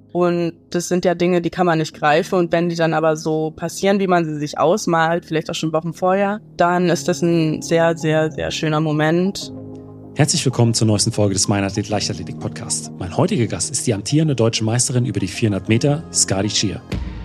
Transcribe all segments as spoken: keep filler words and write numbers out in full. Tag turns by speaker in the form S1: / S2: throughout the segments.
S1: Und das sind ja Dinge, die kann man nicht greifen. Und wenn die dann aber so passieren, wie man sie sich ausmalt, vielleicht auch schon Wochen vorher, dann ist das ein sehr, sehr, sehr schöner Moment.
S2: Herzlich willkommen zur neuesten Folge des Meinathlet Leichtathletik Podcast. Mein heutiger Gast ist die amtierende deutsche Meisterin über die vierhundert Meter, Skadi Chir.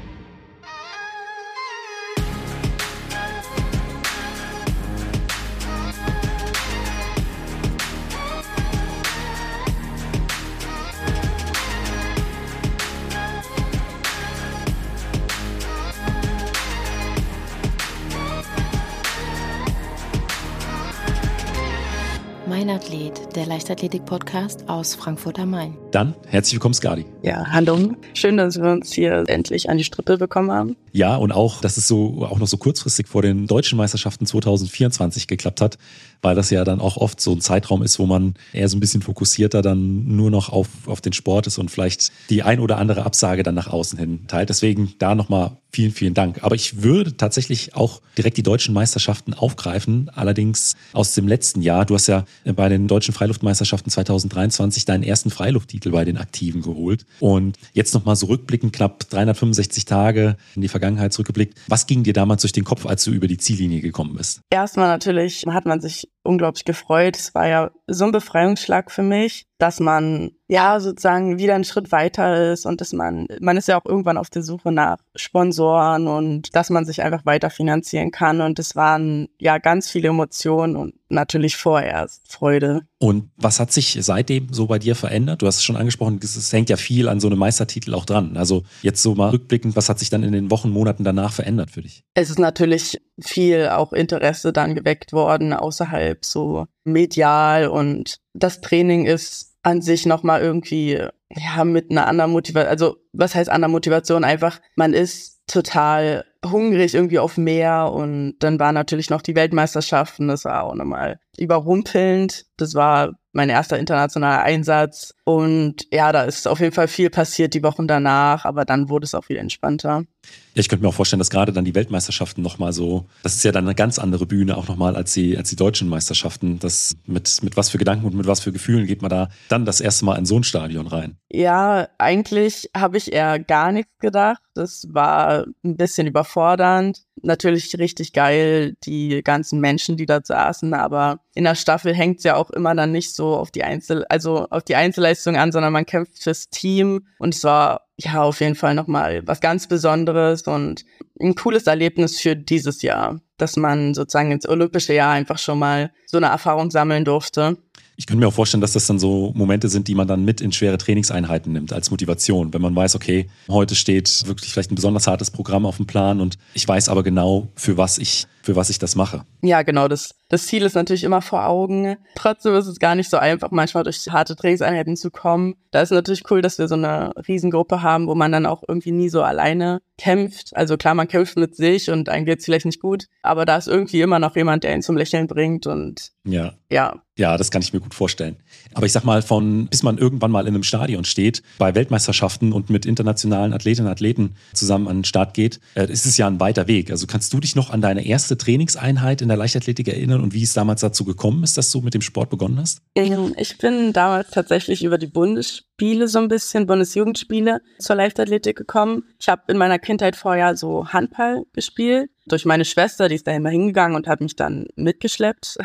S3: Meinathlet, der Leichtathletik-Podcast aus Frankfurt am Main.
S2: Dann herzlich willkommen, Skadi.
S1: Ja, hallo. Schön, dass wir uns hier endlich an die Strippe bekommen haben.
S2: Ja, und auch, dass es so auch noch so kurzfristig vor den deutschen Meisterschaften zwanzig vierundzwanzig geklappt hat, weil das ja dann auch oft so ein Zeitraum ist, wo man eher so ein bisschen fokussierter dann nur noch auf, auf den Sport ist und vielleicht die ein oder andere Absage dann nach außen hin teilt. Deswegen da nochmal vielen, vielen Dank. Aber ich würde tatsächlich auch direkt die deutschen Meisterschaften aufgreifen, allerdings aus dem letzten Jahr. Du hast ja bei den deutschen Freiluftmeisterschaften zwanzig dreiundzwanzig deinen ersten Freilufttitel bei den Aktiven geholt. Und jetzt nochmal so rückblickend, knapp dreihundertfünfundsechzig Tage in die Vergangenheit zurückgeblickt. Was ging dir damals durch den Kopf, als du über die Ziellinie gekommen bist?
S1: Erstmal natürlich hat man sich unglaublich gefreut. Es war ja so ein Befreiungsschlag für mich, dass man ja sozusagen wieder einen Schritt weiter ist und dass man, man ist ja auch irgendwann auf der Suche nach Sponsoren und dass man sich einfach weiter finanzieren kann. Und es waren ja ganz viele Emotionen und natürlich vorerst Freude.
S2: Und was hat sich seitdem so bei dir verändert? Du hast es schon angesprochen, es hängt ja viel an so einem Meistertitel auch dran. Also jetzt so mal rückblickend, was hat sich dann in den Wochen, Monaten danach verändert für dich?
S1: Es ist natürlich viel auch Interesse dann geweckt worden, außerhalb so medial, und das Training ist an sich nochmal irgendwie, ja, mit einer anderen Motivation, also was heißt andere Motivation? Einfach, man ist total hungrig irgendwie auf mehr, und dann waren natürlich noch die Weltmeisterschaften, das war auch nochmal überrumpelnd, das war mein erster internationaler Einsatz, und ja, da ist auf jeden Fall viel passiert die Wochen danach, aber dann wurde es auch wieder entspannter.
S2: Ja, ich könnte mir auch vorstellen, dass gerade dann die Weltmeisterschaften nochmal so, das ist ja dann eine ganz andere Bühne auch nochmal als die, als die deutschen Meisterschaften. Das mit, mit was für Gedanken und mit was für Gefühlen geht man da dann das erste Mal in so ein Stadion rein?
S1: Ja, eigentlich habe ich eher gar nichts gedacht. Das war ein bisschen überfordernd. Natürlich richtig geil, die ganzen Menschen, die da saßen, aber in der Staffel hängt es ja auch immer dann nicht so auf die Einzel, also auf die Einzelleistung an, sondern man kämpft fürs Team, und es war ja auf jeden Fall nochmal was ganz Besonderes und ein cooles Erlebnis für dieses Jahr, dass man sozusagen ins olympische Jahr einfach schon mal so eine Erfahrung sammeln durfte.
S2: Ich könnte mir auch vorstellen, dass das dann so Momente sind, die man dann mit in schwere Trainingseinheiten nimmt als Motivation. Wenn man weiß, okay, heute steht wirklich vielleicht ein besonders hartes Programm auf dem Plan und ich weiß aber genau, für was ich, für was ich das mache.
S1: Ja, genau. Das, das Ziel ist natürlich immer vor Augen. Trotzdem ist es gar nicht so einfach, manchmal durch harte Trainingseinheiten zu kommen. Da ist natürlich cool, dass wir so eine Riesengruppe haben, wo man dann auch irgendwie nie so alleine kämpft. Also klar, man kämpft mit sich und einem geht's vielleicht nicht gut, aber da ist irgendwie immer noch jemand, der ihn zum Lächeln bringt, und
S2: ja.
S1: ja.
S2: Ja, das kann ich mir gut vorstellen. Aber ich sag mal, von bis man irgendwann mal in einem Stadion steht, bei Weltmeisterschaften und mit internationalen Athletinnen und Athleten zusammen an den Start geht, äh, ist es ja ein weiter Weg. Also kannst du dich noch an deine erste Trainingseinheit in der Leichtathletik erinnern und wie es damals dazu gekommen ist, dass du mit dem Sport begonnen hast?
S1: Ich bin damals tatsächlich über die Bundesspiele so ein bisschen, Bundesjugendspiele zur Leichtathletik gekommen. Ich habe in meiner Kindheit vorher so Handball gespielt. Durch meine Schwester, die ist da immer hingegangen und hat mich dann mitgeschleppt.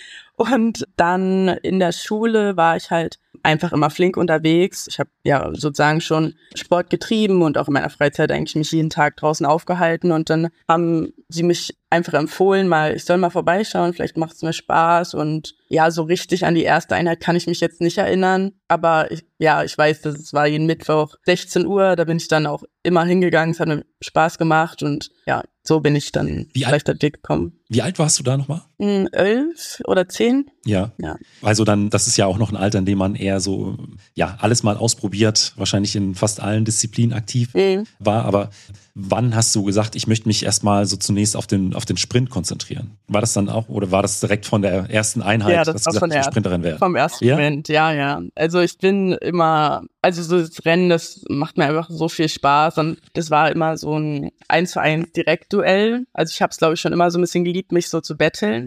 S1: Und dann in der Schule war ich halt einfach immer flink unterwegs. Ich habe ja sozusagen schon Sport getrieben und auch in meiner Freizeit eigentlich mich jeden Tag draußen aufgehalten. Und dann haben sie mich einfach empfohlen, mal, ich soll mal vorbeischauen, vielleicht macht es mir Spaß. Und ja, so richtig an die erste Einheit kann ich mich jetzt nicht erinnern. Aber ich, ja, ich weiß, dass es war jeden Mittwoch sechzehn Uhr, da bin ich dann auch immer hingegangen, es hat mir Spaß gemacht, und ja, so bin ich dann vielleicht da dick gekommen.
S2: Wie alt warst du da nochmal?
S1: Elf oder zehn.
S2: Ja. ja. Also dann, das ist ja auch noch ein Alter, in dem man eher so, ja, alles mal ausprobiert, wahrscheinlich in fast allen Disziplinen aktiv mhm. war. Aber wann hast du gesagt, ich möchte mich erstmal so zunächst auf den, auf den Sprint konzentrieren? War das dann auch, oder war das direkt von der ersten Einheit,
S1: ja, das
S2: dass
S1: war
S2: du gesagt,
S1: von der,
S2: ich Sprinterin wäre?
S1: Vom ersten ja? Moment, ja, ja. Also ich bin immer, also so das Rennen, das macht mir einfach so viel Spaß, und das war immer so ein eins zu eins Direktduell. Also ich habe es, glaube ich, schon immer so ein bisschen geliebt, mich so zu betteln.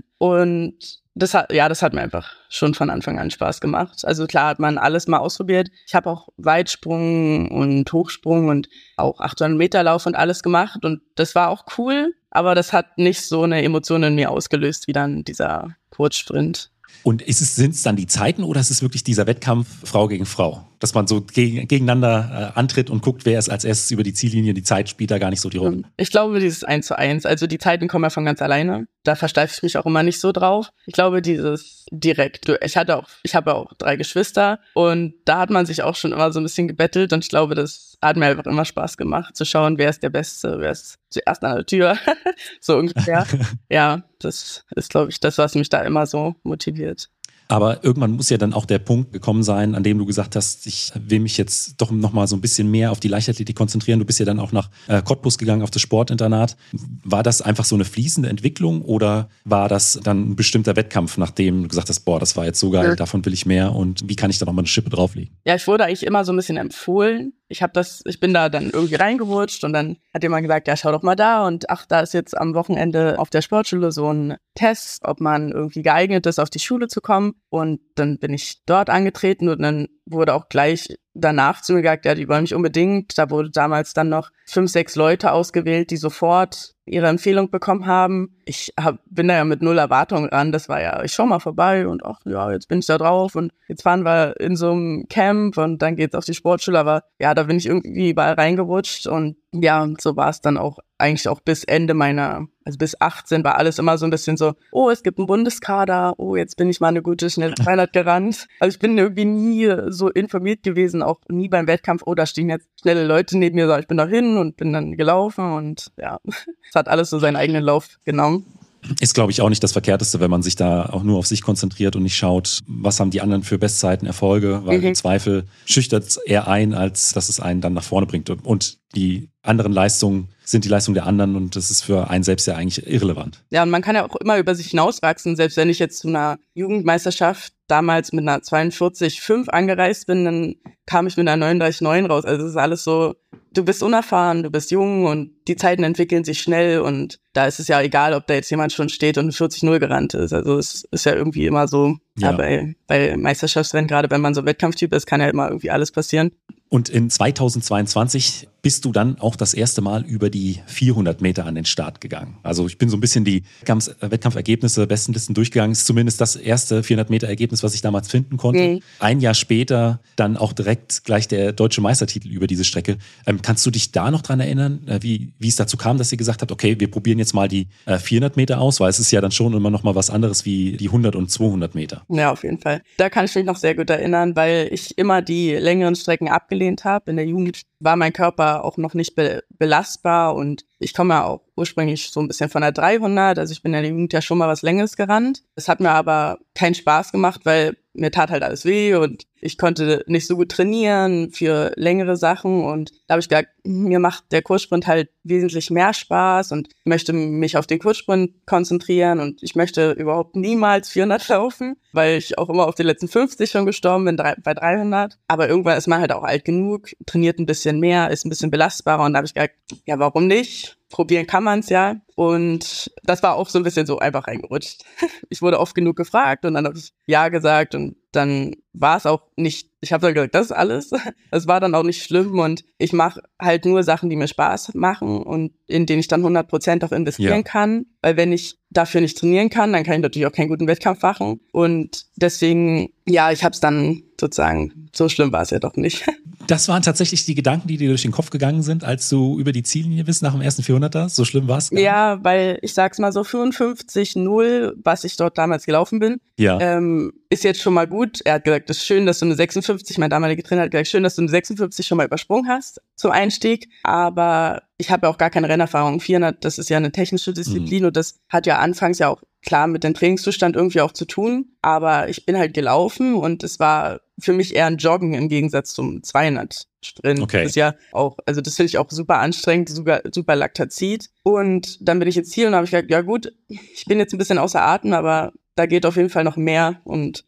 S1: spielen. Und das hat, ja, das hat mir einfach schon von Anfang an Spaß gemacht. Also klar hat man alles mal ausprobiert. Ich habe auch Weitsprung und Hochsprung und auch achthundert Meter Lauf und alles gemacht. Und das war auch cool, aber das hat nicht so eine Emotion in mir ausgelöst wie dann dieser Kurzsprint.
S2: Und ist es, sind es dann die Zeiten oder ist es wirklich dieser Wettkampf Frau gegen Frau? Dass man so geg- gegeneinander äh, antritt und guckt, wer ist als erstes über die Ziellinie, die Zeit spielt da gar nicht so die Rolle.
S1: Ich glaube, dieses eins zu eins, also die Zeiten kommen ja von ganz alleine. Da versteife ich mich auch immer nicht so drauf. Ich glaube, dieses direkt, ich hatte auch, ich habe auch drei Geschwister und da hat man sich auch schon immer so ein bisschen gebettelt und ich glaube, das hat mir einfach immer Spaß gemacht, zu schauen, wer ist der Beste, wer ist zuerst an der Tür, so ungefähr. Ja, das ist, glaube ich, das, was mich da immer so motiviert.
S2: Aber irgendwann muss ja dann auch der Punkt gekommen sein, an dem du gesagt hast, ich will mich jetzt doch nochmal so ein bisschen mehr auf die Leichtathletik konzentrieren. Du bist ja dann auch nach äh, Cottbus gegangen, auf das Sportinternat. War das einfach so eine fließende Entwicklung oder war das dann ein bestimmter Wettkampf, nachdem du gesagt hast, boah, das war jetzt so geil, ja. davon will ich mehr und wie kann ich da nochmal eine Schippe drauflegen?
S1: Ja, ich wurde eigentlich immer so ein bisschen empfohlen. Ich habe das, ich bin da dann irgendwie reingerutscht und dann hat jemand gesagt, ja, schau doch mal da und ach, da ist jetzt am Wochenende auf der Sportschule so ein Test, ob man irgendwie geeignet ist, auf die Schule zu kommen. Und dann bin ich dort angetreten und dann wurde auch gleich danach zu mir gesagt, ja, die wollen mich unbedingt. Da wurde damals dann noch fünf, sechs Leute ausgewählt, die sofort ihre Empfehlung bekommen haben. Ich hab, bin da ja mit null Erwartungen ran. Das war ja, ich schau mal vorbei und ach ja, jetzt bin ich da drauf und jetzt fahren wir in so einem Camp und dann geht's auf die Sportschule. Aber ja, da bin ich irgendwie überall reingerutscht und ja, so war es dann auch eigentlich auch bis Ende meiner, also bis achtzehn war alles immer so ein bisschen so, oh, es gibt einen Bundeskader, oh, jetzt bin ich mal eine gute schnelle zweihundert gerannt. Also ich bin irgendwie nie so informiert gewesen, auch nie beim Wettkampf, oh, da stehen jetzt schnelle Leute neben mir, so, ich bin da hin und bin dann gelaufen und ja, es hat alles so seinen eigenen Lauf genommen.
S2: Ist, glaube ich, auch nicht das Verkehrteste, wenn man sich da auch nur auf sich konzentriert und nicht schaut, was haben die anderen für Bestzeiten, Erfolge, weil mhm. im Zweifel schüchtert es eher ein, als dass es einen dann nach vorne bringt. Und die anderen Leistungen sind die Leistungen der anderen und das ist für einen selbst ja eigentlich irrelevant. Ja,
S1: und man kann ja auch immer über sich hinauswachsen, selbst wenn ich jetzt zu einer Jugendmeisterschaft damals mit einer zweiundvierzig Komma fünf angereist bin, dann kam ich mit einer neununddreißig Komma neun raus. Also es ist alles so, du bist unerfahren, du bist jung und die Zeiten entwickeln sich schnell und da ist es ja egal, ob da jetzt jemand schon steht und vierzig Komma null gerannt ist. Also es ist ja irgendwie immer so, ja. Ja, bei, bei Meisterschaftsrennen, gerade wenn man so Wettkampftyp ist, kann ja immer irgendwie alles passieren.
S2: Und in zweitausendzweiundzwanzig bist du dann auch das erste Mal über die vierhundert Meter an den Start gegangen. Also ich bin so ein bisschen die Wettkampf- Wettkampfergebnisse, Bestenlisten durchgegangen. Das ist zumindest das erste vierhundert Meter Ergebnis, was ich damals finden konnte. Mhm. Ein Jahr später dann auch direkt gleich der deutsche Meistertitel über diese Strecke. Ähm, kannst du dich da noch dran erinnern, äh, wie, wie es dazu kam, dass ihr gesagt habt, okay, wir probieren jetzt mal die äh, vierhundert Meter aus, weil es ist ja dann schon immer noch mal was anderes wie die hundert und zweihundert Meter.
S1: Ja, auf jeden Fall. Da kann ich mich noch sehr gut erinnern, weil ich immer die längeren Strecken abgelehnt habe. In der Jugend war mein Körper auch noch nicht be- belastbar und ich komme ja auch ursprünglich so ein bisschen von der dreihundert, also ich bin in der Jugend ja schon mal was Längeres gerannt. Es hat mir aber keinen Spaß gemacht, weil mir tat halt alles weh und ich konnte nicht so gut trainieren für längere Sachen und da habe ich gesagt, mir macht der Kurzsprint halt wesentlich mehr Spaß und ich möchte mich auf den Kurzsprint konzentrieren und ich möchte überhaupt niemals vierhundert laufen, weil ich auch immer auf die letzten fünfzig schon gestorben bin bei dreihundert. Aber irgendwann ist man halt auch alt genug, trainiert ein bisschen mehr, ist ein bisschen belastbarer und da habe ich gesagt, ja, warum nicht? Probieren kann man es ja. Und das war auch so ein bisschen so einfach reingerutscht. Ich wurde oft genug gefragt und dann habe ich ja gesagt und dann war es auch nicht, ich habe dann gesagt, das ist alles. Das war dann auch nicht schlimm und ich mache halt nur Sachen, die mir Spaß machen und in denen ich dann hundert Prozent auch investieren ja. kann. Weil wenn ich dafür nicht trainieren kann, dann kann ich natürlich auch keinen guten Wettkampf machen. Und deswegen, ja, ich habe es dann sozusagen, so schlimm war es ja doch nicht.
S2: Das waren tatsächlich die Gedanken, die dir durch den Kopf gegangen sind, als du über die Ziellinie bist nach dem ersten vierhunderter? So schlimm war es?
S1: Ja, weil ich sag's mal so, fünfundfünfzig Komma null, was ich dort damals gelaufen bin, ja. ähm, ist jetzt schon mal gut. Er hat gesagt, es ist schön, dass du eine sechsundfünfzig, mein damaliger Trainer hat gesagt, schön, dass du eine sechsundfünfzig schon mal übersprungen hast zum Einstieg, aber ich habe ja auch gar keine Rennerfahrung. vierhundert, das ist ja eine technische Disziplin mhm. und das hat ja anfangs ja auch klar mit dem Trainingszustand irgendwie auch zu tun, aber ich bin halt gelaufen und es war für mich eher ein Joggen im Gegensatz zum zweihundert Sprint. Okay. Das ist ja auch, also das finde ich auch super anstrengend, super, super Laktazid. Und dann bin ich jetzt hier und habe ich gesagt, ja gut, ich bin jetzt ein bisschen außer Atem, aber da geht auf jeden Fall noch mehr und ja,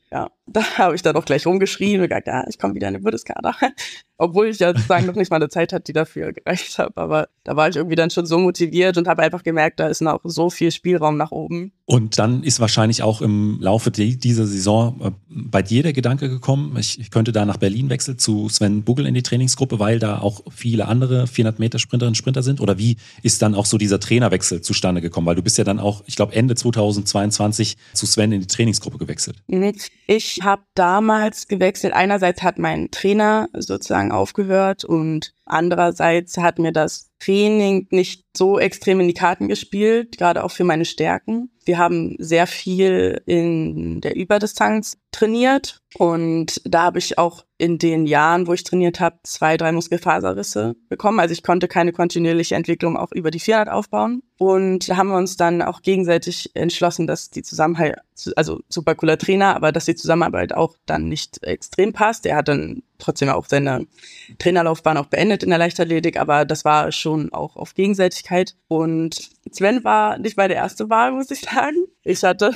S1: Da habe ich dann auch gleich rumgeschrien und gesagt, ja, ich komme wieder in den Bundeskader. Obwohl ich ja sozusagen noch nicht mal eine Zeit hatte, die dafür gereicht habe. Aber da war ich irgendwie dann schon so motiviert und habe einfach gemerkt, da ist noch so viel Spielraum nach oben.
S2: Und dann ist wahrscheinlich auch im Laufe die, dieser Saison äh, bei dir der Gedanke gekommen, ich, ich könnte da nach Berlin wechseln zu Sven Bugel in die Trainingsgruppe, weil da auch viele andere vierhundert Meter Sprinterinnen und Sprinter sind? Oder wie ist dann auch so dieser Trainerwechsel zustande gekommen? Weil du bist ja dann auch, ich glaube, Ende zweitausendzweiundzwanzig zu Sven in die Trainingsgruppe gewechselt.
S1: Ich habe damals gewechselt. Einerseits hat mein Trainer sozusagen aufgehört und andererseits hat mir das Training nicht so extrem in die Karten gespielt, gerade auch für meine Stärken. Wir haben sehr viel in der Überdistanz trainiert und da habe ich auch in den Jahren, wo ich trainiert habe, zwei, drei Muskelfaserrisse bekommen. Also ich konnte keine kontinuierliche Entwicklung auch über die vierhundert aufbauen. Und da haben wir uns dann auch gegenseitig entschlossen, dass die Zusammenarbeit, also super cooler Trainer, aber dass die Zusammenarbeit auch dann nicht extrem passt. Er hat dann trotzdem auch seine Trainerlaufbahn auch beendet in der Leichtathletik, aber das war schon auch auf Gegenseitigkeit. Und Sven war nicht meine erste Wahl, muss ich sagen. Ich hatte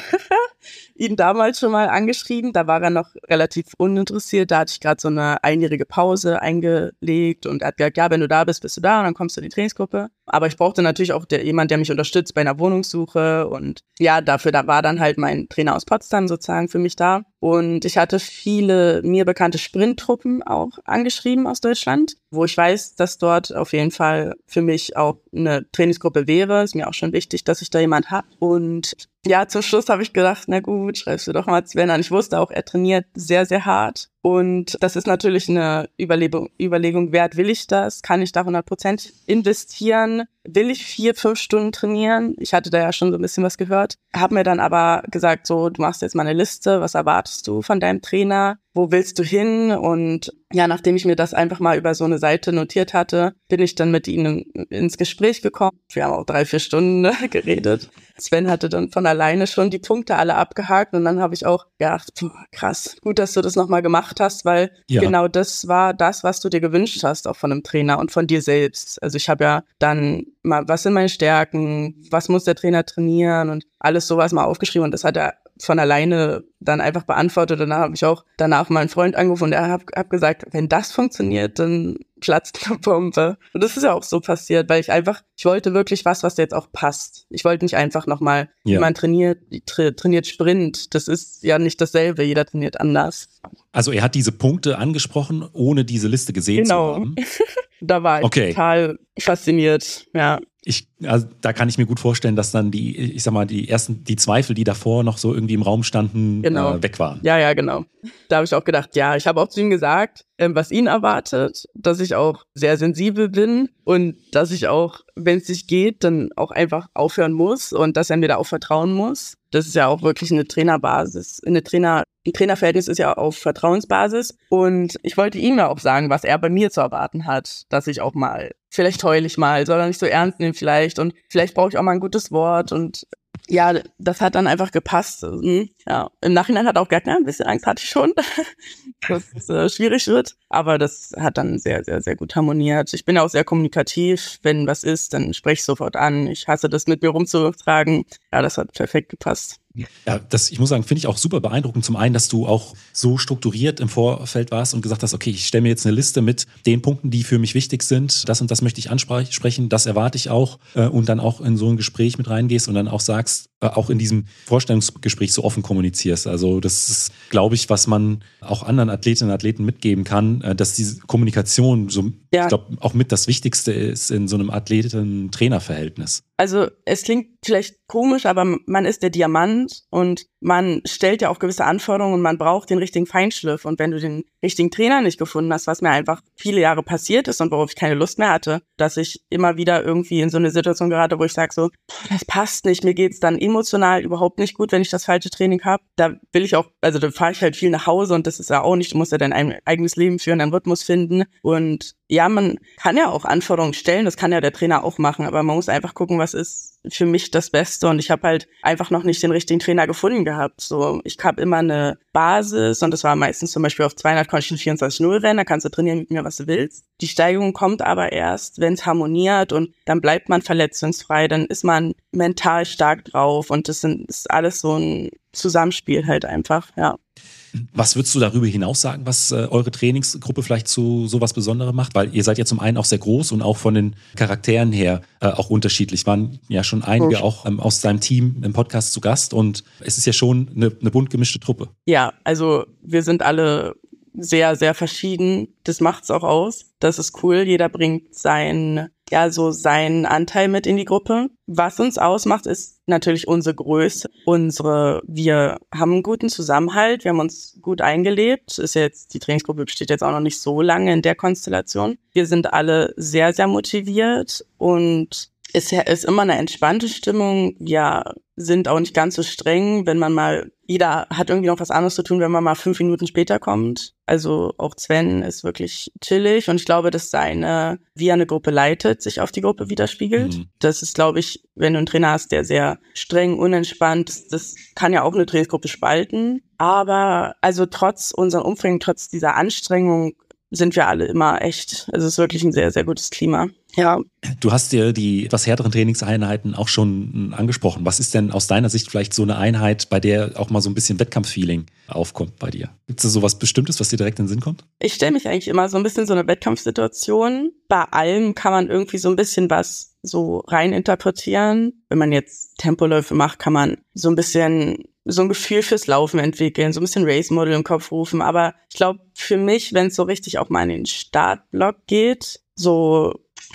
S1: ihn damals schon mal angeschrieben, da war er noch relativ uninteressiert, da hatte ich gerade so eine einjährige Pause eingelegt und er hat gesagt, ja, wenn du da bist, bist du da und dann kommst du in die Trainingsgruppe. Aber ich brauchte natürlich auch der, jemand, der mich unterstützt bei einer Wohnungssuche und ja, dafür da war dann halt mein Trainer aus Potsdam sozusagen für mich da. Und ich hatte viele mir bekannte Sprinttruppen auch angeschrieben aus Deutschland, wo ich weiß, dass dort auf jeden Fall für mich auch eine Trainingsgruppe wäre. Ist mir auch schon wichtig, dass ich da jemand habe. Und ja, zum Schluss habe ich gedacht, na gut, schreibst du doch mal Sven an. Ich wusste auch, er trainiert sehr, sehr hart. Und das ist natürlich eine Überlegung, Überlegung wert. Will ich das? Kann ich da hundert Prozent investieren? Will ich vier, fünf Stunden trainieren? Ich hatte da ja schon so ein bisschen was gehört. Habe mir dann aber gesagt, so, du machst jetzt mal eine Liste. Was erwartest du von deinem Trainer? Wo willst du hin? Und ja, nachdem ich mir das einfach mal über so eine Seite notiert hatte, bin ich dann mit ihnen ins Gespräch gekommen. Wir haben auch drei, vier Stunden geredet. Sven hatte dann von alleine schon die Punkte alle abgehakt und dann habe ich auch gedacht, puh, krass, gut, dass du das nochmal gemacht hast, weil ja. Genau das war das, was du dir gewünscht hast, auch von einem Trainer und von dir selbst. Also ich habe ja dann mal, was sind meine Stärken, was muss der Trainer trainieren und alles sowas mal aufgeschrieben und das hat er von alleine dann einfach beantwortet. Und dann habe ich auch danach meinen Freund angerufen und er hat hab gesagt, wenn das funktioniert, dann platzt eine Bombe. Und das ist ja auch so passiert, weil ich einfach, ich wollte wirklich was, was jetzt auch passt. Ich wollte nicht einfach nochmal, ja. Jemand trainiert, tra- trainiert Sprint. Das ist ja nicht dasselbe, jeder trainiert anders.
S2: Also er hat diese Punkte angesprochen, ohne diese Liste gesehen
S1: genau.
S2: zu haben?
S1: Da war ich okay. Total fasziniert, ja.
S2: Ich, also da kann ich mir gut vorstellen, dass dann die, ich sag mal, die ersten, die Zweifel, die davor noch so irgendwie im Raum standen,
S1: genau.
S2: äh, weg waren.
S1: Ja, ja, genau. Da habe ich auch gedacht, ja, ich habe auch zu ihm gesagt, ähm, was ihn erwartet, dass ich auch sehr sensibel bin und dass ich auch, wenn es nicht geht, dann auch einfach aufhören muss und dass er mir da auch vertrauen muss. Das ist ja auch wirklich eine Trainerbasis. Eine Trainer, ein Trainerverhältnis ist ja auf Vertrauensbasis. Und ich wollte ihm ja auch sagen, was er bei mir zu erwarten hat, dass ich auch mal, vielleicht heul ich mal, soll er nicht so ernst nehmen vielleicht. Und vielleicht brauche ich auch mal ein gutes Wort. Und ja, das hat dann einfach gepasst. Ja, im Nachhinein hat er auch gesagt, ja, ein bisschen Angst hatte ich schon, dass es äh, schwierig wird. Aber das hat dann sehr, sehr, sehr gut harmoniert. Ich bin ja auch sehr kommunikativ. Wenn was ist, dann spreche ich sofort an. Ich hasse das, mit mir rumzutragen. Ja, das hat perfekt gepasst.
S2: Ja, das, ich muss sagen, finde ich auch super beeindruckend. Zum einen, dass du auch so strukturiert im Vorfeld warst und gesagt hast, okay, ich stelle mir jetzt eine Liste mit den Punkten, die für mich wichtig sind. Das und das möchte ich ansprechen, das erwarte ich auch. Und dann auch in so ein Gespräch mit reingehst und dann auch sagst, auch in diesem Vorstellungsgespräch so offen kommunizierst. Also das ist, glaube ich, was man auch anderen Athletinnen und Athleten mitgeben kann, dass diese Kommunikation so, ja. Ich glaube, auch mit das Wichtigste ist in so einem Athleten-Trainer-Verhältnis.
S1: Also es klingt vielleicht komisch, aber man ist der Diamant und man stellt ja auch gewisse Anforderungen und man braucht den richtigen Feinschliff. Und wenn du den richtigen Trainer nicht gefunden hast, was mir einfach viele Jahre passiert ist und worauf ich keine Lust mehr hatte, dass ich immer wieder irgendwie in so eine Situation gerate, wo ich sage so, das passt nicht, mir geht's dann emotional überhaupt nicht gut, wenn ich das falsche Training habe. Da will ich auch, also da fahre ich halt viel nach Hause und das ist ja auch nicht, du musst ja dein eigenes Leben führen, deinen Rhythmus finden und ja, man kann ja auch Anforderungen stellen, das kann ja der Trainer auch machen, aber man muss einfach gucken, was ist für mich das Beste und ich habe halt einfach noch nicht den richtigen Trainer gefunden gehabt. So, ich habe immer eine Basis und das war meistens zum Beispiel auf zweihundert konnte ich ein vierundzwanzig null rennen, da kannst du trainieren mit mir, was du willst. Die Steigerung kommt aber erst, wenn es harmoniert und dann bleibt man verletzungsfrei, dann ist man mental stark drauf und das sind, ist alles so ein Zusammenspiel halt einfach, ja.
S2: Was würdest du darüber hinaus sagen, was äh, eure Trainingsgruppe vielleicht zu sowas Besonderem macht? Weil ihr seid ja zum einen auch sehr groß und auch von den Charakteren her äh, auch unterschiedlich. Waren ja schon einige auch ähm, aus deinem Team im Podcast zu Gast und es ist ja schon eine, eine bunt gemischte Truppe.
S1: Ja, also wir sind alle sehr, sehr verschieden. Das macht's auch aus. Das ist cool. Jeder bringt sein, ja, so seinen Anteil mit in die Gruppe. Was uns ausmacht, ist natürlich unsere Größe. Unsere, wir haben einen guten Zusammenhalt. Wir haben uns gut eingelebt. Ist jetzt, die Trainingsgruppe besteht jetzt auch noch nicht so lange in der Konstellation. Wir sind alle sehr, sehr motiviert und es ist immer eine entspannte Stimmung. Wir sind auch nicht ganz so streng, wenn man mal, jeder hat irgendwie noch was anderes zu tun, wenn man mal fünf Minuten später kommt. Also auch Sven ist wirklich chillig und ich glaube, dass seine, wie er eine Gruppe leitet, sich auf die Gruppe widerspiegelt. Mhm. Das ist, glaube ich, wenn du einen Trainer hast, der sehr streng, unentspannt ist, das kann ja auch eine Trainingsgruppe spalten. Aber also trotz unseren Umfängen, trotz dieser Anstrengung sind wir alle immer echt, also es ist wirklich ein sehr, sehr gutes Klima. Ja.
S2: Du hast dir die etwas härteren Trainingseinheiten auch schon angesprochen. Was ist denn aus deiner Sicht vielleicht so eine Einheit, bei der auch mal so ein bisschen Wettkampffeeling aufkommt bei dir? Gibt es da sowas Bestimmtes, was dir direkt in den Sinn kommt?
S1: Ich stelle mich eigentlich immer so ein bisschen so eine Wettkampfsituation. Bei allem kann man irgendwie so ein bisschen was so rein interpretieren. Wenn man jetzt Tempoläufe macht, kann man so ein bisschen so ein Gefühl fürs Laufen entwickeln, so ein bisschen Race-Model im Kopf rufen. Aber ich glaube, für mich, wenn es so richtig auch mal in den Startblock geht, so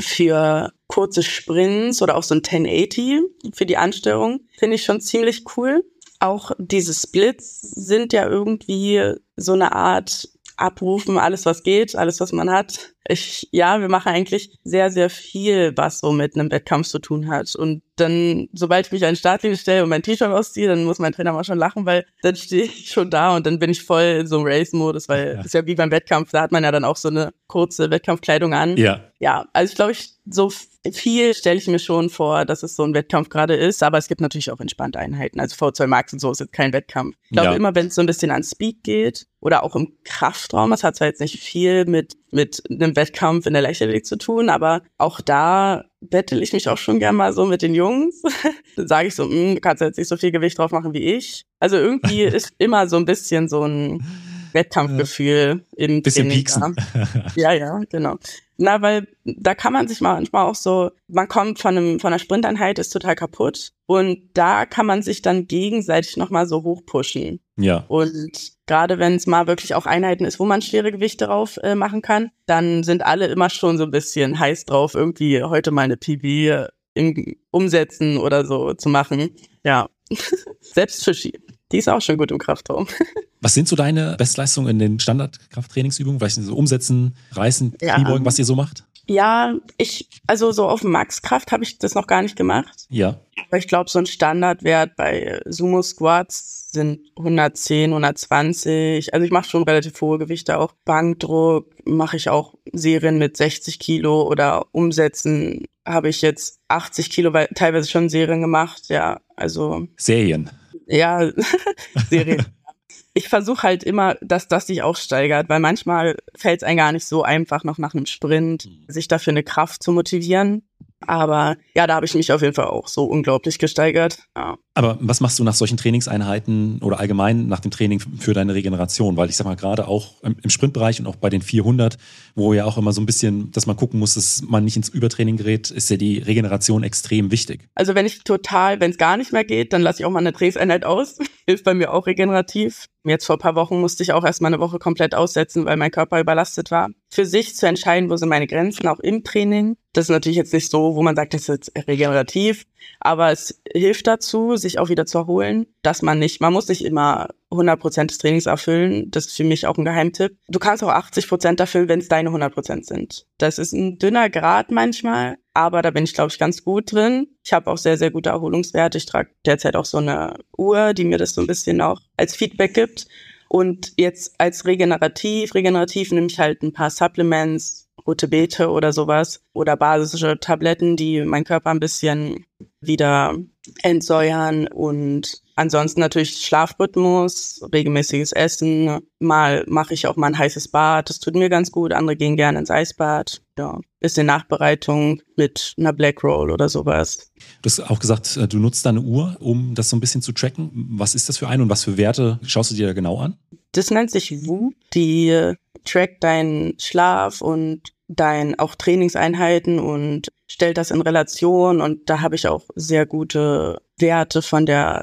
S1: für kurze Sprints oder auch so ein tausendachtzig für die Ansteuerung, finde ich schon ziemlich cool. Auch diese Splits sind ja irgendwie so eine Art abrufen, alles was geht, alles was man hat. Ich, ja, wir machen eigentlich sehr, sehr viel, was so mit einem Wettkampf zu tun hat. Und dann, sobald ich mich an den Startlinie stelle und mein T-Shirt ausziehe, dann muss mein Trainer mal schon lachen, weil dann stehe ich schon da und dann bin ich voll in so einem Race-Modus, weil ja. Das ist ja wie beim Wettkampf, da hat man ja dann auch so eine kurze Wettkampfkleidung an.
S2: Ja.
S1: Ja, also ich glaube, ich so viel stelle ich mir schon vor, dass es so ein Wettkampf gerade ist, aber es gibt natürlich auch entspannte Einheiten. Also V zwei Max und so ist jetzt kein Wettkampf. Ich glaube, ja. Immer wenn es so ein bisschen an Speed geht oder auch im Kraftraum, das hat zwar jetzt nicht viel mit mit einem Wettkampf in der Leichtathletik zu tun, aber auch da bettel ich mich auch schon gerne mal so mit den Jungs. Dann sage ich so, du kannst jetzt nicht so viel Gewicht drauf machen wie ich. Also irgendwie ist immer so ein bisschen so ein Wettkampfgefühl im
S2: bisschen
S1: Training.
S2: Pieksen.
S1: Ja, ja, genau. Na, weil da kann man sich manchmal auch so, man kommt von einem von einer Sprinteinheit, ist total kaputt und da kann man sich dann gegenseitig nochmal so hochpushen.
S2: Ja.
S1: Und gerade wenn es mal wirklich auch Einheiten ist, wo man schwere Gewichte drauf äh, machen kann, dann sind alle immer schon so ein bisschen heiß drauf, irgendwie heute mal eine P B im Umsetzen oder so zu machen. Ja, selbst Fischi. Die ist auch schon gut im Kraftraum.
S2: Was sind so deine Bestleistungen in den Standard-Krafttrainingsübungen? Vielleicht so Umsetzen, Reißen,
S1: ja.
S2: Kniebeugen, was ihr so macht?
S1: Ja, ich, also so auf Max-Kraft habe ich das noch gar nicht gemacht.
S2: Ja.
S1: Aber ich glaube, so ein Standardwert bei Sumo-Squats sind hundertzehn, hundertzwanzig. Also ich mache schon relativ hohe Gewichte auch. Bankdruck mache ich auch Serien mit sechzig Kilo oder Umsetzen habe ich jetzt achtzig Kilo, weil teilweise schon Serien gemacht. Ja, also.
S2: Serien.
S1: Ja, Serien. Ich versuche halt immer, dass das sich auch steigert, weil manchmal fällt es einem gar nicht so einfach, noch nach einem Sprint sich dafür eine Kraft zu motivieren. Aber ja, da habe ich mich auf jeden Fall auch so unglaublich gesteigert. Ja.
S2: Aber was machst du nach solchen Trainingseinheiten oder allgemein nach dem Training für deine Regeneration? Weil ich sag mal, gerade auch im Sprintbereich und auch bei den vierhundert, wo ja auch immer so ein bisschen, dass man gucken muss, dass man nicht ins Übertraining gerät, ist ja die Regeneration extrem wichtig.
S1: Also wenn ich total, wenn es gar nicht mehr geht, dann lasse ich auch mal eine Trainingseinheit aus. Hilft bei mir auch regenerativ. Jetzt vor ein paar Wochen musste ich auch erstmal eine Woche komplett aussetzen, weil mein Körper überlastet war. Für sich zu entscheiden, wo sind meine Grenzen, auch im Training. Das ist natürlich jetzt nicht so, wo man sagt, das ist jetzt regenerativ, aber es hilft dazu, sich auch wieder zu erholen, dass man nicht, man muss nicht immer hundert Prozent des Trainings erfüllen. Das ist für mich auch ein Geheimtipp. Du kannst auch achtzig Prozent erfüllen, wenn es deine hundert Prozent sind. Das ist ein dünner Grad manchmal, aber da bin ich, glaube ich, ganz gut drin. Ich habe auch sehr, sehr gute Erholungswerte. Ich trage derzeit auch so eine Uhr, die mir das so ein bisschen auch als Feedback gibt. Und jetzt als regenerativ, regenerativ nehme ich halt ein paar Supplements, Rote Beete oder sowas oder basische Tabletten, die meinen Körper ein bisschen wieder entsäuern und ansonsten natürlich Schlafrhythmus, regelmäßiges Essen. Mal mache ich auch mal ein heißes Bad, das tut mir ganz gut. Andere gehen gerne ins Eisbad. Ja, bisschen Nachbereitung mit einer Black Roll oder sowas.
S2: Du hast auch gesagt, du nutzt deine Uhr, um das so ein bisschen zu tracken. Was ist das für eine und was für Werte schaust du dir da genau an?
S1: Das nennt sich Whoop. Die trackt deinen Schlaf und dein auch Trainingseinheiten und stellt das in Relation. Und da habe ich auch sehr gute Werte von der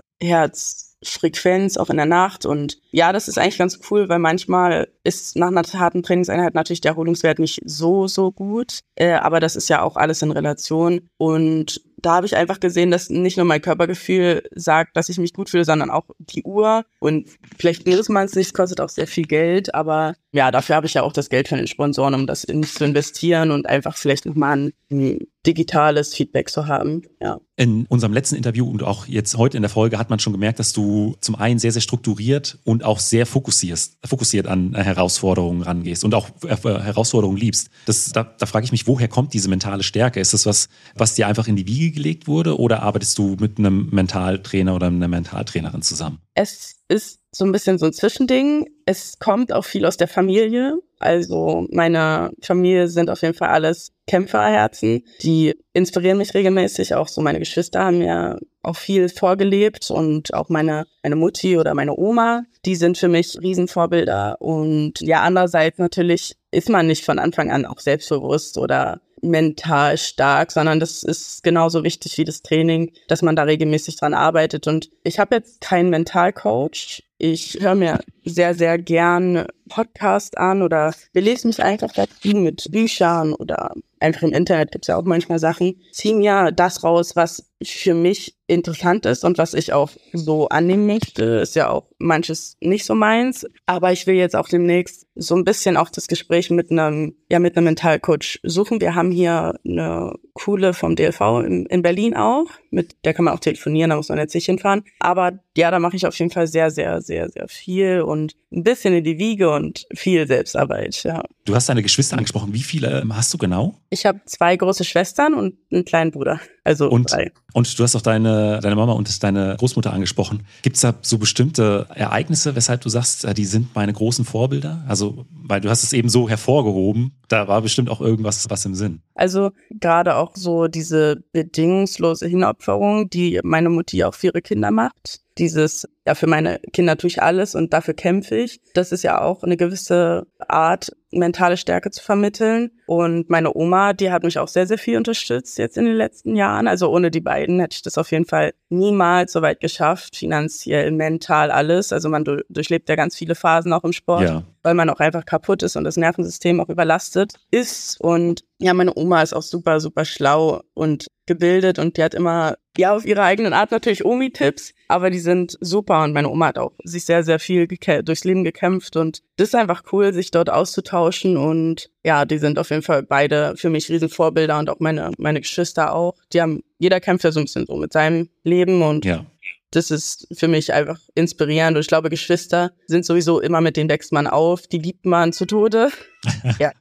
S1: Herzfrequenz auch in der Nacht. Und ja, das ist eigentlich ganz cool, weil manchmal ist nach einer harten Trainingseinheit natürlich der Erholungswert nicht so, so gut. Äh, aber das ist ja auch alles in Relation. Und da habe ich einfach gesehen, dass nicht nur mein Körpergefühl sagt, dass ich mich gut fühle, sondern auch die Uhr. Und vielleicht muss man es nicht, es kostet auch sehr viel Geld, aber ja, dafür habe ich ja auch das Geld von den Sponsoren, um das in, zu investieren und einfach vielleicht nochmal ein digitales Feedback zu haben. Ja.
S2: In unserem letzten Interview und auch jetzt heute in der Folge hat man schon gemerkt, dass du zum einen sehr, sehr strukturiert und auch sehr fokussierst, fokussiert an Herausforderungen rangehst und auch Herausforderungen liebst. Das, da, da frage ich mich, woher kommt diese mentale Stärke? Ist das was, was dir einfach in die Wiege gelegt wurde oder arbeitest du mit einem Mentaltrainer oder einer Mentaltrainerin zusammen?
S1: Es ist so ein bisschen so ein Zwischending. Es kommt auch viel aus der Familie. Also meine Familie sind auf jeden Fall alles Kämpferherzen. Die inspirieren mich regelmäßig. Auch so meine Geschwister haben ja auch viel vorgelebt und auch meine, meine Mutti oder meine Oma, die sind für mich Riesenvorbilder. Und ja, andererseits natürlich ist man nicht von Anfang an auch selbstbewusst oder mental stark, sondern das ist genauso wichtig wie das Training, dass man da regelmäßig dran arbeitet. Und ich habe jetzt keinen Mentalcoach. Ich höre mir sehr, sehr gern Podcast an oder belese mich einfach dazu mit Büchern oder einfach im Internet gibt es ja auch manchmal Sachen. Zieh mir das raus, was für mich interessant ist und was ich auch so annehmen möchte. Ist ja auch manches nicht so meins. Aber ich will jetzt auch demnächst so ein bisschen auch das Gespräch mit einem, ja, mit einem Mentalcoach suchen. Wir haben hier eine coole vom D L V in, in Berlin auch. Mit der kann man auch telefonieren, da muss man jetzt nicht hinfahren. Aber ja, da mache ich auf jeden Fall sehr, sehr, sehr, sehr viel und ein bisschen in die Wiege und viel Selbstarbeit, ja.
S2: Du hast deine Geschwister angesprochen. Wie viele hast du genau?
S1: Ich habe zwei große Schwestern und einen kleinen Bruder. Also
S2: und,
S1: drei.
S2: Und du hast auch deine, deine Mama und deine Großmutter angesprochen. Gibt es da so bestimmte Ereignisse, weshalb du sagst, die sind meine großen Vorbilder? Also, weil du hast es eben so hervorgehoben, da war bestimmt auch irgendwas was im Sinn.
S1: Also gerade auch so diese bedingungslose Hinopferung, die meine Mutti auch für ihre Kinder macht. Dieses, ja, für meine Kinder tue ich alles und dafür kämpfe ich. Das ist ja auch eine gewisse Art, mentale Stärke zu vermitteln. Und meine Oma, die hat mich auch sehr, sehr viel unterstützt jetzt in den letzten Jahren. Also ohne die beiden hätte ich das auf jeden Fall niemals so weit geschafft. Finanziell, mental, alles. Also man du- durchlebt ja ganz viele Phasen auch im Sport,
S2: Ja.
S1: weil man auch einfach kaputt ist und das Nervensystem auch überlastet ist. Und ja, meine Oma ist auch super, super schlau und gebildet und die hat immer, ja, auf ihre eigenen Art natürlich Omi-Tipps, aber die sind super und meine Oma hat auch sich sehr, sehr viel geke- durchs Leben gekämpft und das ist einfach cool, sich dort auszutauschen und ja, die sind auf jeden Fall beide für mich Riesenvorbilder und auch meine, meine Geschwister auch. Die haben, jeder kämpft ja so ein bisschen so mit seinem Leben und
S2: Ja.
S1: das ist für mich einfach inspirierend und ich glaube, Geschwister sind sowieso immer, mit denen wächst man auf, die liebt man zu Tode. Ja.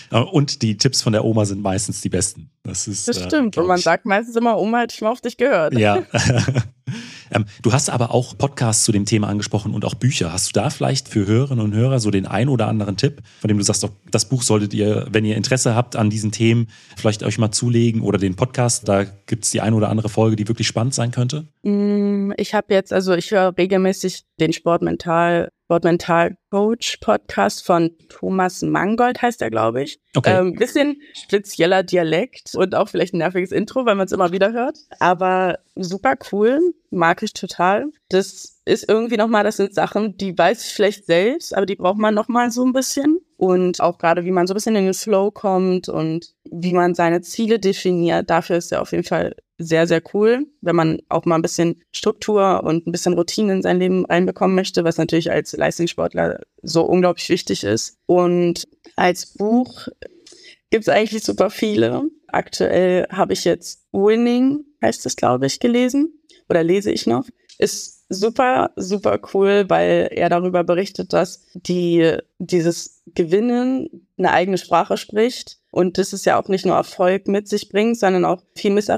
S2: Und die Tipps von der Oma sind meistens die besten. Das ist,
S1: Das
S2: äh,
S1: stimmt.
S2: glaub
S1: Und man
S2: ich.
S1: sagt meistens immer, Oma, hätte ich mal auf dich gehört.
S2: Ja. ähm, du hast aber auch Podcasts zu dem Thema angesprochen und auch Bücher. Hast du da vielleicht für Hörerinnen und Hörer so den ein oder anderen Tipp, von dem du sagst, das Buch solltet ihr, wenn ihr Interesse habt an diesen Themen, vielleicht euch mal zulegen oder den Podcast, da gibt es die ein oder andere Folge, die wirklich spannend sein könnte?
S1: Ich habe jetzt, also ich höre regelmäßig den Sportmental, Sportmental-Coach-Podcast von Thomas Mangold, heißt er, glaube ich.
S2: Okay.
S1: Ähm, bisschen spezieller Dialekt und auch vielleicht ein nerviges Intro, weil man es immer wieder hört. Aber super cool, mag ich total. Das ist irgendwie nochmal, das sind Sachen, die weiß ich vielleicht selbst, aber die braucht man nochmal so ein bisschen. Und auch gerade, wie man so ein bisschen in den Flow kommt und wie man seine Ziele definiert, dafür ist er auf jeden Fall sehr, sehr cool, wenn man auch mal ein bisschen Struktur und ein bisschen Routine in sein Leben reinbekommen möchte, was natürlich als Leistungssportler so unglaublich wichtig ist. Und als Buch gibt es eigentlich super viele. Aktuell habe ich jetzt Winning, heißt es, glaube ich, gelesen oder lese ich noch. Ist super, super cool, weil er darüber berichtet, dass die dieses Gewinnen eine eigene Sprache spricht und das ist ja auch nicht nur Erfolg mit sich bringt, sondern auch viel Misserfolg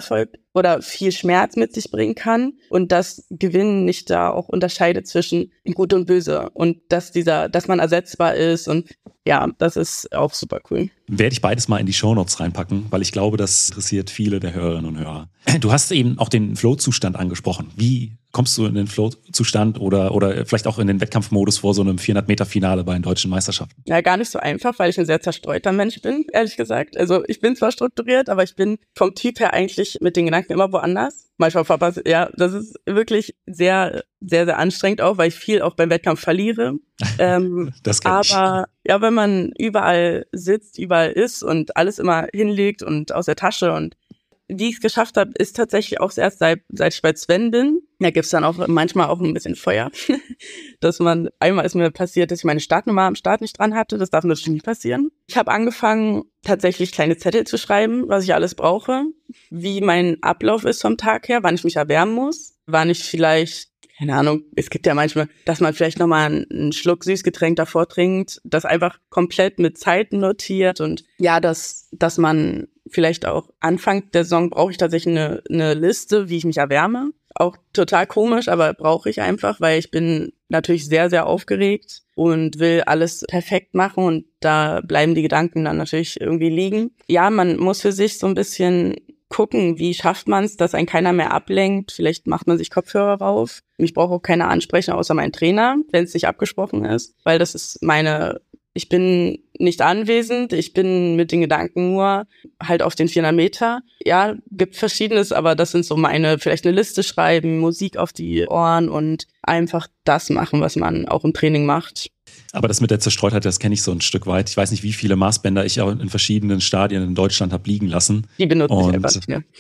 S1: oder viel Schmerz mit sich bringen kann und dass Gewinnen nicht da auch unterscheidet zwischen Gut und Böse und dass dieser, dass man ersetzbar ist und ja, das ist auch super cool.
S2: Werde ich beides mal in die Shownotes reinpacken, weil ich glaube, das interessiert viele der Hörerinnen und Hörer. Du hast eben auch den Flow-Zustand angesprochen. Wie kommst du in den Flow-Zustand oder, oder vielleicht auch in den Wettkampfmodus vor so einem vierhundert-Meter-Finale bei den deutschen Meisterschaften?
S1: Ja, gar nicht so einfach, weil ich ein sehr zerstreuter Mensch bin, ehrlich gesagt. Also ich bin zwar strukturiert, aber ich bin vom Typ her eigentlich mit den Gedanken immer woanders. Manchmal verpasse, ja, das ist wirklich sehr, sehr, sehr anstrengend auch, weil ich viel auch beim Wettkampf verliere. ähm,
S2: das kenn ich.
S1: Aber ja, wenn man überall sitzt, überall ist und alles immer hinlegt und aus der Tasche und wie ich es geschafft habe, ist tatsächlich auch erst seit, seit ich bei Sven bin. Da gibt's dann auch manchmal auch ein bisschen Feuer. Dass man, einmal ist mir passiert, dass ich meine Startnummer am Start nicht dran hatte. Das darf natürlich nicht passieren. Ich habe angefangen, tatsächlich kleine Zettel zu schreiben, was ich alles brauche, wie mein Ablauf ist vom Tag her, wann ich mich erwärmen muss, wann ich vielleicht, keine Ahnung, es gibt ja manchmal, dass man vielleicht nochmal einen, einen Schluck Süßgetränk davor trinkt, das einfach komplett mit Zeiten notiert und ja, dass, dass man vielleicht auch Anfang der Saison brauche ich tatsächlich eine, eine Liste, wie ich mich erwärme. Auch total komisch, aber brauche ich einfach, weil ich bin natürlich sehr, sehr aufgeregt und will alles perfekt machen und da bleiben die Gedanken dann natürlich irgendwie liegen. Ja, man muss für sich so ein bisschen gucken, wie schafft man es, dass einen keiner mehr ablenkt. Vielleicht macht man sich Kopfhörer rauf. Ich brauche auch keine ansprechen, außer meinen Trainer, wenn es nicht abgesprochen ist, weil das ist meine... Ich bin nicht anwesend, ich bin mit den Gedanken nur halt auf den vierhundert Meter. Ja, gibt Verschiedenes, aber das sind so meine, vielleicht eine Liste schreiben, Musik auf die Ohren und einfach das machen, was man auch im Training macht.
S2: Aber das mit der Zerstreutheit, das kenne ich so ein Stück weit. Ich weiß nicht, wie viele Maßbänder ich auch in verschiedenen Stadien in Deutschland habe liegen lassen.
S1: Die benutze
S2: und
S1: ich einfach nicht mehr.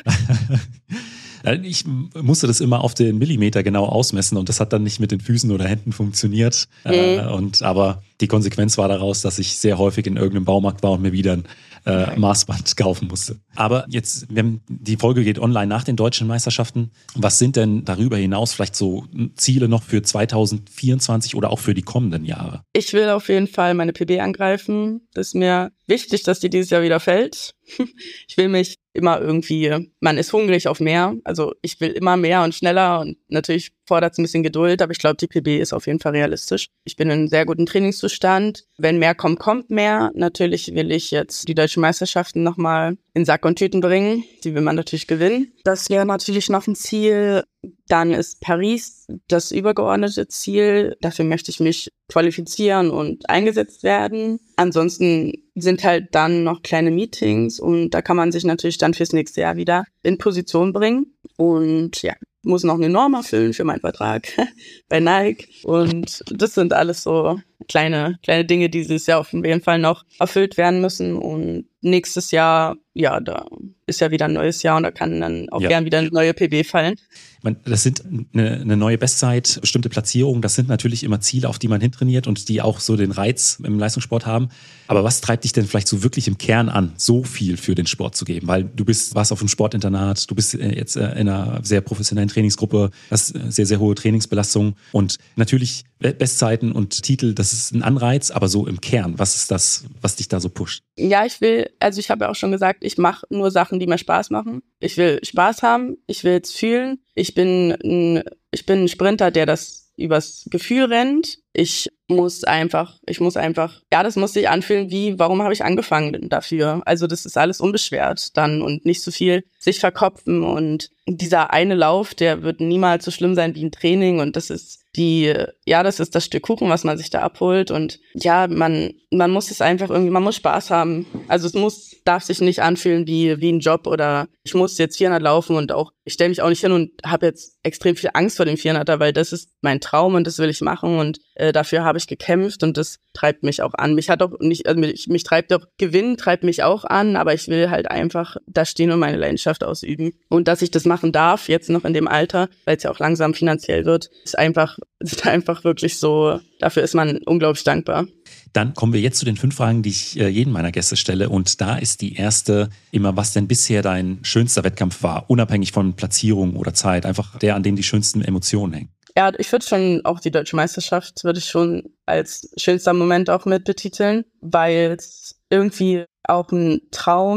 S2: Ich musste das immer auf den Millimeter genau ausmessen und das hat dann nicht mit den Füßen oder Händen funktioniert. Mhm. Äh, und, aber die Konsequenz war daraus, dass ich sehr häufig in irgendeinem Baumarkt war und mir wieder ein äh, Maßband kaufen musste. Aber jetzt, wenn die Folge geht online nach den deutschen Meisterschaften. Was sind denn darüber hinaus vielleicht so Ziele noch für zwanzig vierundzwanzig oder auch für die kommenden Jahre?
S1: Ich will auf jeden Fall meine P B angreifen. Das ist mir wichtig, dass die dieses Jahr wieder fällt. Ich will mich immer irgendwie, man ist hungrig auf mehr, also ich will immer mehr und schneller und natürlich fordert es ein bisschen Geduld, aber ich glaube, die P B ist auf jeden Fall realistisch. Ich bin in einem sehr guten Trainingszustand. Wenn mehr kommt, kommt mehr. Natürlich will ich jetzt die deutschen Meisterschaften nochmal in Sack und Tüten bringen. Die will man natürlich gewinnen. Das wäre natürlich noch ein Ziel. Dann ist Paris das übergeordnete Ziel. Dafür möchte ich mich qualifizieren und eingesetzt werden. Ansonsten sind halt dann noch kleine Meetings und da kann man sich natürlich dann fürs nächste Jahr wieder in Position bringen. Und ja, muss noch eine Norm erfüllen für meinen Vertrag bei Nike. Und das sind alles so kleine, kleine Dinge, die dieses Jahr auf jeden Fall noch erfüllt werden müssen. Und nächstes Jahr, ja, da ist ja wieder ein neues Jahr und da kann dann auch ja. gern wieder eine neue P B fallen.
S2: Das sind eine, eine neue Bestzeit, bestimmte Platzierungen, das sind natürlich immer Ziele, auf die man hintrainiert und die auch so den Reiz im Leistungssport haben. Aber was treibt dich denn vielleicht so wirklich im Kern an, so viel für den Sport zu geben? Weil du bist, warst auf einem Sportinternat, du bist jetzt in einer sehr professionellen Trainingsgruppe, hast sehr, sehr hohe Trainingsbelastung und natürlich Bestzeiten und Titel, das ist ein Anreiz, aber so im Kern, was ist das, was dich da so pusht?
S1: Ja, ich will, also ich habe ja auch schon gesagt, ich mache nur Sachen, die mir Spaß machen. Ich will Spaß haben, ich will es fühlen. Ich bin ein, ich bin ein Sprinter, der das übers Gefühl rennt. Ich muss einfach, ich muss einfach, ja, das muss sich anfühlen wie, warum habe ich angefangen dafür? Also das ist alles unbeschwert dann und nicht so viel sich verkopfen und dieser eine Lauf, der wird niemals so schlimm sein wie ein Training und das ist die, ja, das ist das Stück Kuchen, was man sich da abholt und ja, man, man muss es einfach irgendwie, man muss Spaß haben. Also es muss, darf sich nicht anfühlen wie, wie ein Job oder ich muss jetzt vierhundert laufen und auch, ich stelle mich auch nicht hin und habe jetzt extrem viel Angst vor dem vierhunderter, weil das ist mein Traum und das will ich machen und äh, dafür habe ich gekämpft und das treibt mich auch an. Mich hat auch nicht, also mich, mich treibt auch, Gewinn treibt mich auch an, aber ich will halt einfach da stehen und meine Leidenschaft ausüben. Und dass ich das machen darf, jetzt noch in dem Alter, weil es ja auch langsam finanziell wird, ist einfach, ist einfach wirklich so, dafür ist man unglaublich dankbar.
S2: Dann kommen wir jetzt zu den fünf Fragen, die ich äh, jedem meiner Gäste stelle. Und da ist die erste immer, was denn bisher dein schönster Wettkampf war, unabhängig von Platzierung oder Zeit, einfach der, an dem die schönsten Emotionen hängen.
S1: Ja, ich würde schon auch die Deutsche Meisterschaft, würde ich schon als schönster Moment auch mit betiteln, weil es irgendwie auch ein Traum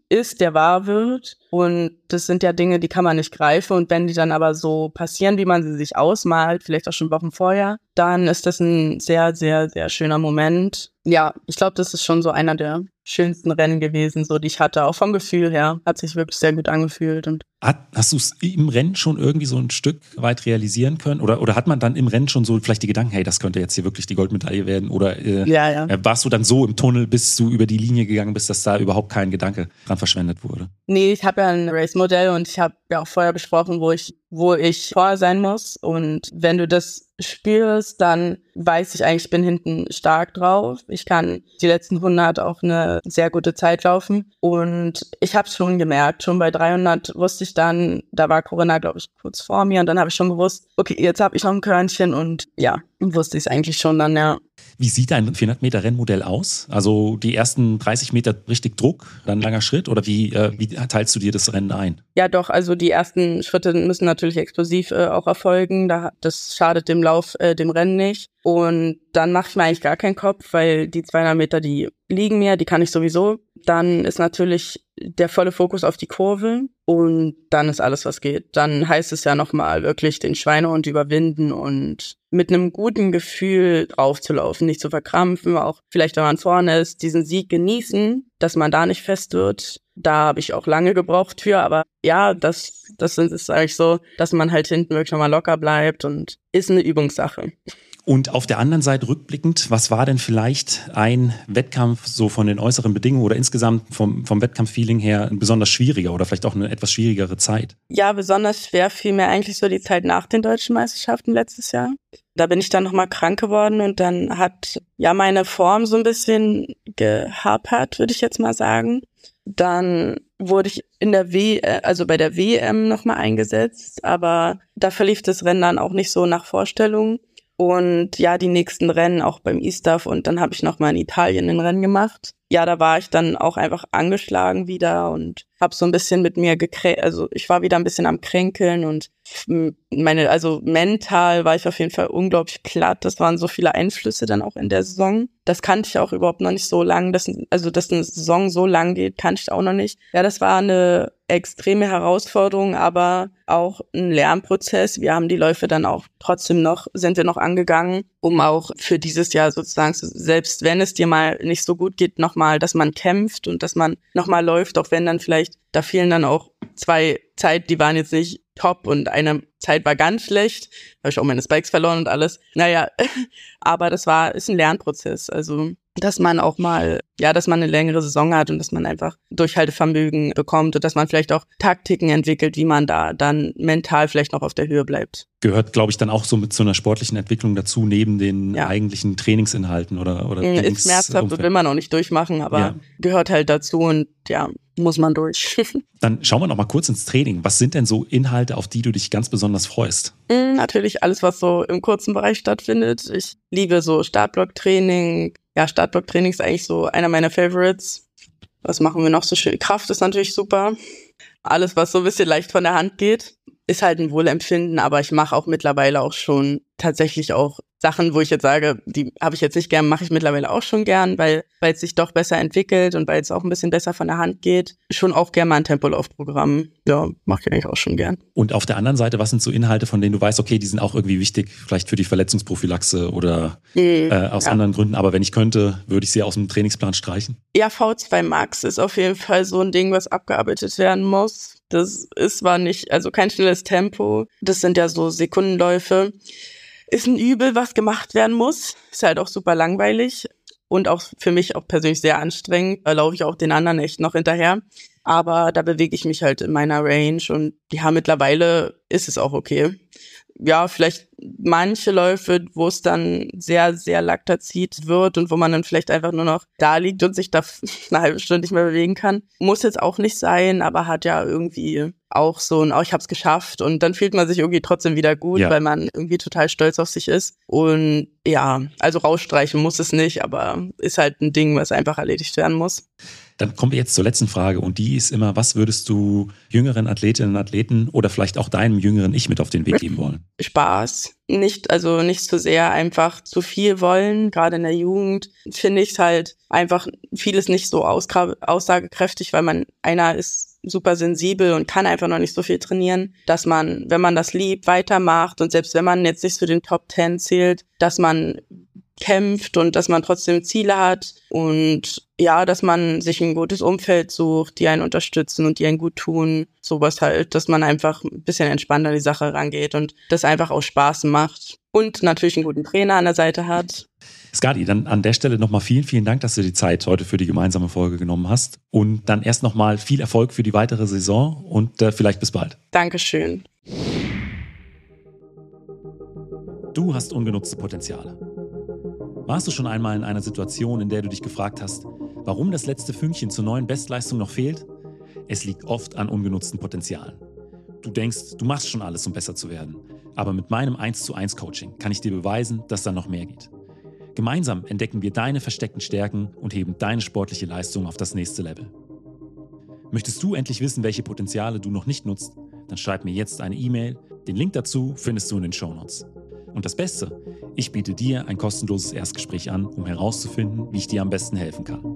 S1: ist, der wahr wird. Und das sind ja Dinge, die kann man nicht greifen. Und wenn die dann aber so passieren, wie man sie sich ausmalt, vielleicht auch schon Wochen vorher, dann ist das ein sehr, sehr, sehr schöner Moment. Ja, ich glaube, das ist schon so einer der schönsten Rennen gewesen, so die ich hatte. Auch vom Gefühl her hat sich wirklich sehr gut angefühlt. Und
S2: Hat, hast du es im Rennen schon irgendwie so ein Stück weit realisieren können? Oder, oder hat man dann im Rennen schon so vielleicht die Gedanken, hey, das könnte jetzt hier wirklich die Goldmedaille werden? Oder äh,
S1: ja, ja.
S2: warst du dann so im Tunnel, bis du über die Linie gegangen bist, dass da überhaupt kein Gedanke dran verschwendet wurde?
S1: Nee, ich habe ja ein Race-Modell und ich habe ja auch vorher besprochen, wo ich, wo ich vorher sein muss. Und wenn du das spürst, dann weiß ich eigentlich, ich bin hinten stark drauf. Ich kann die letzten hundert auch eine sehr gute Zeit laufen. Und ich habe es schon gemerkt, schon bei dreihundert wusste ich dann, da war Corinna, glaube ich, kurz vor mir. Und dann habe ich schon gewusst, okay, jetzt habe ich noch ein Körnchen. Und ja, wusste ich es eigentlich schon dann, ja.
S2: Wie sieht dein vierhundert Meter Rennmodell aus? Also die ersten dreißig Meter richtig Druck, dann langer Schritt oder wie, äh, wie teilst du dir das Rennen ein?
S1: Ja doch, also die ersten Schritte müssen natürlich explosiv äh, auch erfolgen. Da, das schadet dem Lauf, äh, dem Rennen nicht. Und dann mache ich mir eigentlich gar keinen Kopf, weil die zweihundert Meter, die liegen mir, die kann ich sowieso. Dann ist natürlich der volle Fokus auf die Kurve und dann ist alles, was geht. Dann heißt es ja nochmal wirklich den Schweinehund überwinden und mit einem guten Gefühl draufzulaufen, nicht zu verkrampfen, auch vielleicht, wenn man vorne ist, diesen Sieg genießen, dass man da nicht fest wird. Da habe ich auch lange gebraucht für, aber ja, das, das ist eigentlich so, dass man halt hinten wirklich nochmal locker bleibt und ist eine Übungssache.
S2: Und auf der anderen Seite rückblickend, was war denn vielleicht ein Wettkampf so von den äußeren Bedingungen oder insgesamt vom, vom Wettkampffeeling her ein besonders schwieriger oder vielleicht auch eine etwas schwierigere Zeit?
S1: Ja, besonders schwer fiel mir eigentlich so die Zeit nach den deutschen Meisterschaften letztes Jahr. Da bin ich dann nochmal krank geworden und dann hat ja meine Form so ein bisschen gehapert, würde ich jetzt mal sagen. Dann wurde ich in der W, also bei der W M nochmal eingesetzt, aber da verlief das Rennen dann auch nicht so nach Vorstellung. Und ja, die nächsten Rennen auch beim E-Staff und dann habe ich nochmal in Italien ein Rennen gemacht. Ja, da war ich dann auch einfach angeschlagen wieder und habe so ein bisschen mit mir gekrä- also ich war wieder ein bisschen am Kränkeln und meine, also mental war ich auf jeden Fall unglaublich platt. Das waren so viele Einflüsse dann auch in der Saison. Das kannte ich auch überhaupt noch nicht so lang. Das, also, dass eine Saison so lang geht, kannte ich auch noch nicht. Ja, das war eine extreme Herausforderung, aber auch ein Lernprozess. Wir haben die Läufe dann auch trotzdem noch, sind wir noch angegangen, um auch für dieses Jahr sozusagen, selbst wenn es dir mal nicht so gut geht, nochmal, dass man kämpft und dass man nochmal läuft, auch wenn dann vielleicht, da fehlen dann auch zwei Zeit, die waren jetzt nicht top und eine Zeit war ganz schlecht. Da habe ich auch meine Spikes verloren und alles. Naja, aber das war, ist ein Lernprozess. Also, dass man auch mal, ja, dass man eine längere Saison hat und dass man einfach Durchhaltevermögen bekommt und dass man vielleicht auch Taktiken entwickelt, wie man da dann mental vielleicht noch auf der Höhe bleibt.
S2: Gehört, glaube ich, dann auch so mit so einer sportlichen Entwicklung dazu, neben den ja. eigentlichen Trainingsinhalten oder, oder
S1: Ist schmerzhaft, will man auch nicht durchmachen, aber ja. gehört halt dazu und ja, muss man durch.
S2: Dann schauen wir noch mal kurz ins Training. Was sind denn so Inhalte, auf die du dich ganz besonders freust?
S1: Natürlich alles, was so im kurzen Bereich stattfindet. Ich liebe so Startblock-Training. Ja, Startblock-Training ist eigentlich so einer meiner Favorites. Was machen wir noch so schön? Kraft ist natürlich super. Alles, was so ein bisschen leicht von der Hand geht, ist halt ein Wohlempfinden, aber ich mache auch mittlerweile auch schon tatsächlich auch Sachen, wo ich jetzt sage, die habe ich jetzt nicht gern, mache ich mittlerweile auch schon gern, weil weil es sich doch besser entwickelt und weil es auch ein bisschen besser von der Hand geht. Schon auch gern mal ein Tempolaufprogramm. Ja, mache ich eigentlich auch schon gern.
S2: Und auf der anderen Seite, was sind so Inhalte, von denen du weißt, okay, die sind auch irgendwie wichtig, vielleicht für die Verletzungsprophylaxe oder mhm, äh, aus ja. anderen Gründen, aber wenn ich könnte, würde ich sie aus dem Trainingsplan streichen?
S1: Ja, V zwei Max ist auf jeden Fall so ein Ding, was abgearbeitet werden muss. Das ist zwar nicht, also kein schnelles Tempo, das sind ja so Sekundenläufe. Ist ein Übel, was gemacht werden muss. Ist halt auch super langweilig und auch für mich auch persönlich sehr anstrengend. Da laufe ich auch den anderen echt noch hinterher. Aber da bewege ich mich halt in meiner Range und ja, mittlerweile ist es auch okay. Ja, vielleicht manche Läufe, wo es dann sehr, sehr Laktazid wird und wo man dann vielleicht einfach nur noch da liegt und sich da eine halbe Stunde nicht mehr bewegen kann. Muss jetzt auch nicht sein, aber hat ja irgendwie auch so ein, oh, ich hab's geschafft und dann fühlt man sich irgendwie trotzdem wieder gut, ja. weil man irgendwie total stolz auf sich ist. Und ja, also rausstreichen muss es nicht, aber ist halt ein Ding, was einfach erledigt werden muss.
S2: Dann kommen wir jetzt zur letzten Frage und die ist immer, was würdest du jüngeren Athletinnen und Athleten oder vielleicht auch deinem jüngeren Ich mit auf den Weg geben wollen?
S1: Spaß. Nicht, also nicht zu sehr einfach zu viel wollen. Gerade in der Jugend finde ich es halt einfach vieles nicht so ausgra- aussagekräftig, weil man, einer ist super sensibel und kann einfach noch nicht so viel trainieren, dass man, wenn man das liebt, weitermacht und selbst wenn man jetzt nicht zu den Top Ten zählt, dass man kämpft und dass man trotzdem Ziele hat und ja, dass man sich ein gutes Umfeld sucht, die einen unterstützen und die einen gut tun. Sowas halt, dass man einfach ein bisschen entspannter an die Sache rangeht und das einfach auch Spaß macht und natürlich einen guten Trainer an der Seite hat.
S2: Skadi, dann an der Stelle nochmal vielen, vielen Dank, dass du die Zeit heute für die gemeinsame Folge genommen hast und dann erst nochmal viel Erfolg für die weitere Saison und äh, vielleicht bis bald.
S1: Dankeschön.
S2: Du hast ungenutzte Potenziale. Warst du schon einmal in einer Situation, in der du dich gefragt hast, warum das letzte Fünkchen zur neuen Bestleistung noch fehlt? Es liegt oft an ungenutzten Potenzialen. Du denkst, du machst schon alles, um besser zu werden. Aber mit meinem eins zu eins Coaching kann ich dir beweisen, dass da noch mehr geht. Gemeinsam entdecken wir deine versteckten Stärken und heben deine sportliche Leistung auf das nächste Level. Möchtest du endlich wissen, welche Potenziale du noch nicht nutzt? Dann schreib mir jetzt eine E-Mail. Den Link dazu findest du in den Shownotes. Und das Beste, ich biete dir ein kostenloses Erstgespräch an, um herauszufinden, wie ich dir am besten helfen kann.